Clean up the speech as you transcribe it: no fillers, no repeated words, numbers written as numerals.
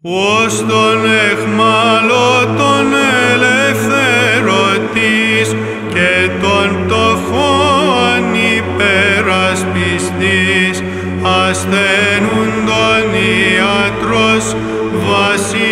ως τον αιχμάλωτον ελευθερωτής και των πτωχών υπερασπιστής, ασθενούντων ιατρός βασιλεύς.